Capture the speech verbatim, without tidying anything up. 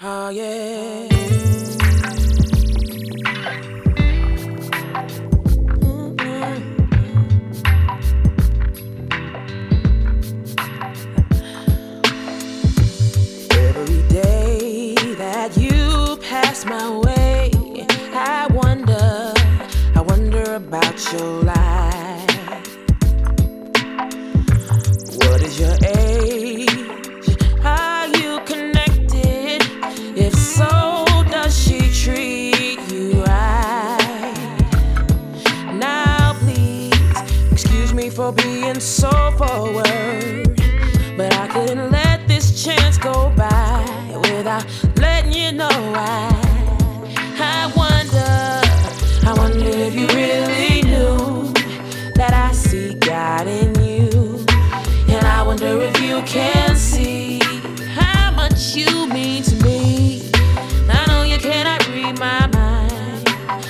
Oh yeah. Every day that you pass my way, I wonder, I wonder about your life. What is your age? Are you connected? If so, does she treat you right? Now please, excuse me for being so forward, but I couldn't let this chance go by without letting you know I